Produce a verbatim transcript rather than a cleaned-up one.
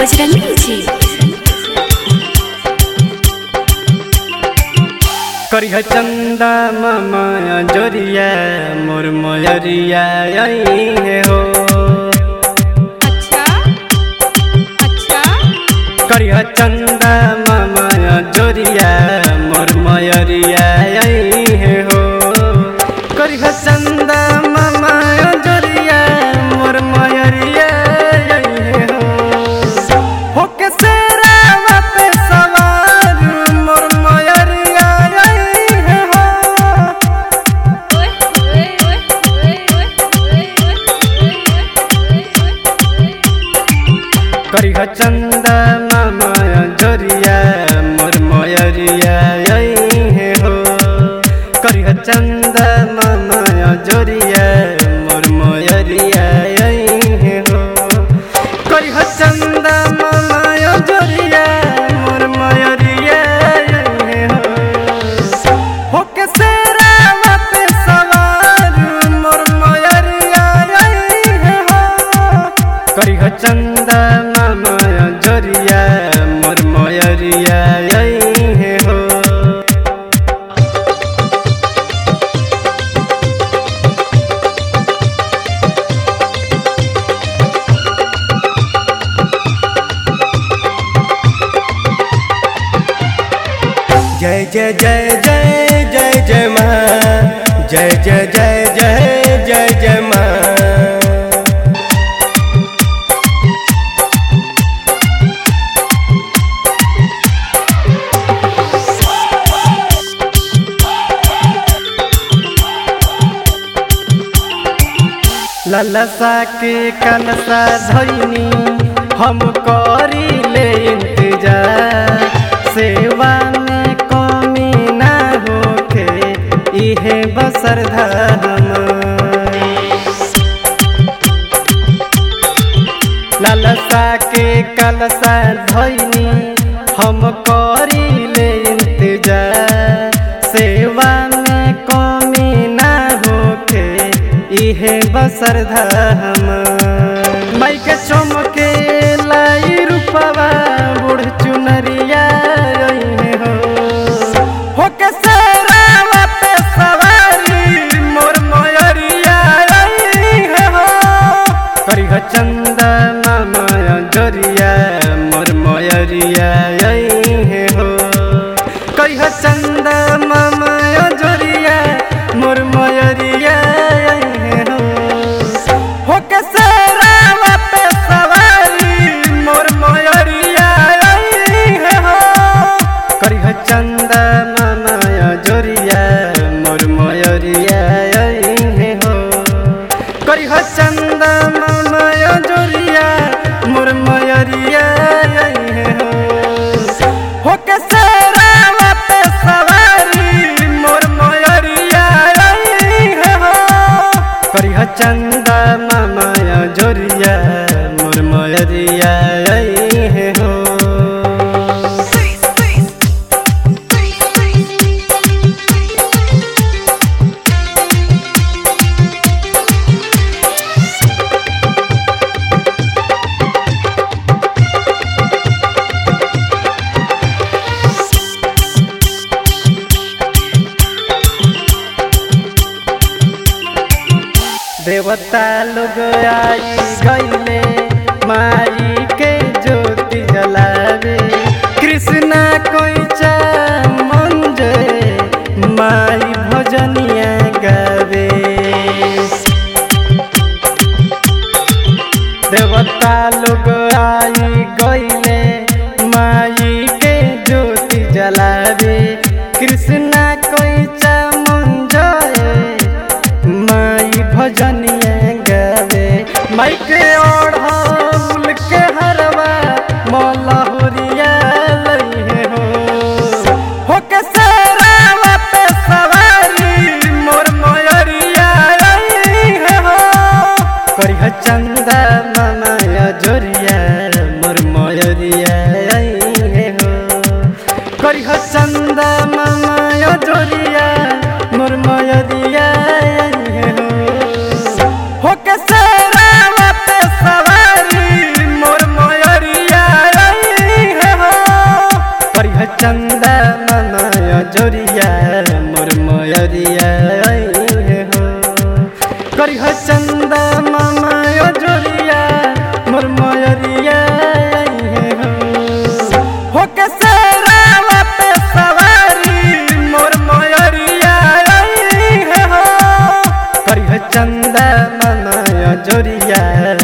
बजरंगी जी। करिह चंदा मामा जोरिया मोर मयरिया आई है हो। अच्छा अच्छा करिह चंदा मामा जोरिया मोर मयरिया आई है हो। करिह चंदा मामा जोरिया मोर मयरिया आई है हो। होके सेरा पे सवार मोर मयरिया आई है हो। ओए ओए ओए ओए ओए करिह चंदा मामा जोरिया मोर मयरिया आई है हो। करिह चंदा मामा जोरिया मोर मयरिया आई है हो। करिह चंदा मामा जोरिया मोर मयरिया आई है हो। होके सेरा पे सवार मोर मयरिया आई है हो। करिह चंदा मामा जोरिया मोर मयरिया आई है हो। जय जय जय जय जय जय माँ, जय जय जय जय जय जय माँ। ललसा के कलसा धइनी हम करी ले इंतजार। सेवा में कमी ना होके इहे बसर धम। ललसा के कलसा धइनी हम करी ले इंतजार। सेवा में कमी ना होके इहे बसर धम। माई के चमके लाई रूपवा बूढ़ चुनरिया आई हो। होके सेरावा पे सवारी मोर मयरिया आई हो। करिह चंदा मामा जोरिया मोर मयरिया आई है हो। करिह चंदा मामा जोरिया मोर मयरिया आई है हो। होके सेरावा पे सवारी मोर मयरिया आई है हो। करिह चंदा मामा जोरिया मोर मयरिया आई है हो। करिह चंदा मामा जोरिया मोर मयरिया आई है हो। होके सेरावा पे सवारी मोर मयरिया आई है हो। करिह चंदा मामा जोरिया मोर मयरिया आई है हो। देवता लोग आई गईले माई के ज्योति जलावे। कृष्णा कोइचा मंजे माई भजनिया गावे। देवता लोग आई गईले माई के ज्योति जलावे। कृष्णा कोइचा मंजे माई भजनिया गावे। माई के ओढ़ौल के हरवा मलहुरिया लई है हो। होके सेरावा पे सवारी मोर मयरिया आई है हो। करिह चंदा मामा जोरिया मोर मयरिया आई है हो। करिह चंदा मामा चंदा मनाया जोरिया मोर मयरिया हो करी हो चंदा मनाया जोरिया मोर मयरिया हो हो के सेरावा पे सवारी मोर मयरिया हो करी हो चंदा मनाया जोरिया